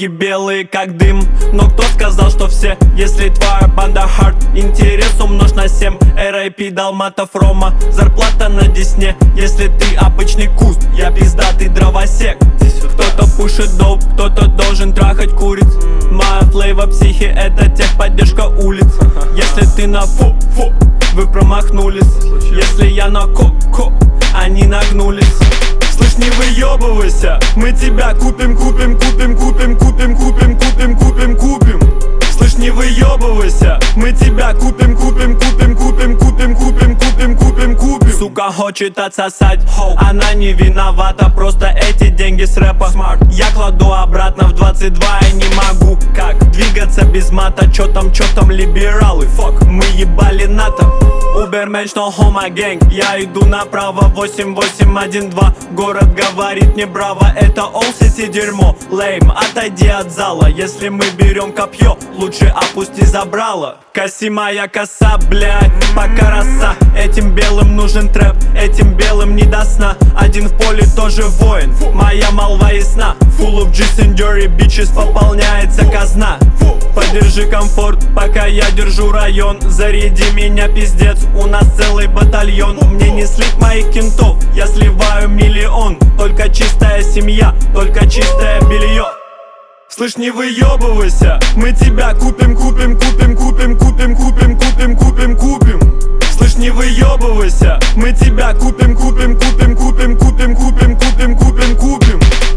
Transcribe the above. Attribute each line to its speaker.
Speaker 1: деньги белые как дым. Но кто сказал, что все? Если твоя банда хард, интерес умножь на 7. R.I.P. Далматов Рома, зарплата на Десне. Если ты обычный куст, я пиздатый дровосек. Кто-то пушит доп, кто-то должен трахать куриц. Моя флейва психи, это техподдержка улиц. Если ты на фу-фу, вы промахнулись. Если я на ко-ко, они нагнулись. Слышь, не выебывайся, мы тебя купим, купим, купим, купим, купим, купим, купим, купим, купим. Слышь, не выебывайся, мы тебя купим, купим, купим, купим, купим, купим, купим, купим, купим. Сука хочет отсосать, она не виновата, просто эти деньги с рэпа. Я кладу обратно в 22 и не могу как двигаться без мата. Чё там либералы, фок, мы ебали НАТО. Уберменш, но хома гэнг, я иду направо, 8812. Город говорит мне браво, это All City дерьмо. Лейм, отойди от зала, если мы берем копье, лучше опусти забрало. Коси моя коса, блядь, пока роса. Этим белым нужен трэп, этим белым не до сна. Один в поле тоже воин, моя молва ясна. Full of G's and dirty bitches, пополняется казна. Подержи комфорт, пока я держу район. Заряди меня, пиздец, у нас целый батальон. Мне не слить моих кентов, я сливаю миллион. Только чистая семья, только чистое белье. Слышь, не выебывайся, мы тебя купим, купим, купим, купим, купим, купим, купим, купим, купим. Слышь, не выебывайся, мы тебя купим, купим, купим, купим, купим, купим, купим, купим, купим.